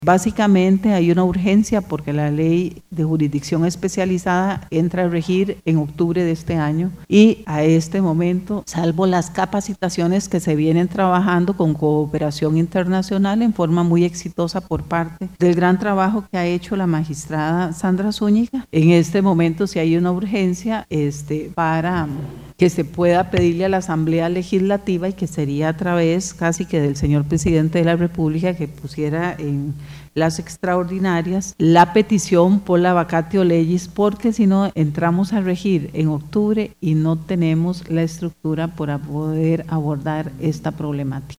Básicamente hay una urgencia porque la ley de jurisdicción especializada entra a regir en octubre de este año y a este momento, salvo las capacitaciones que se vienen trabajando con cooperación internacional en forma muy exitosa por parte del gran trabajo que ha hecho la magistrada Sandra Zúñiga, en este momento sí hay una urgencia para que se pueda pedirle a la Asamblea Legislativa y que sería a través casi que del señor presidente de la República que pusiera en las extraordinarias la petición por la vacatio legis, porque si no entramos a regir en octubre y no tenemos la estructura para poder abordar esta problemática.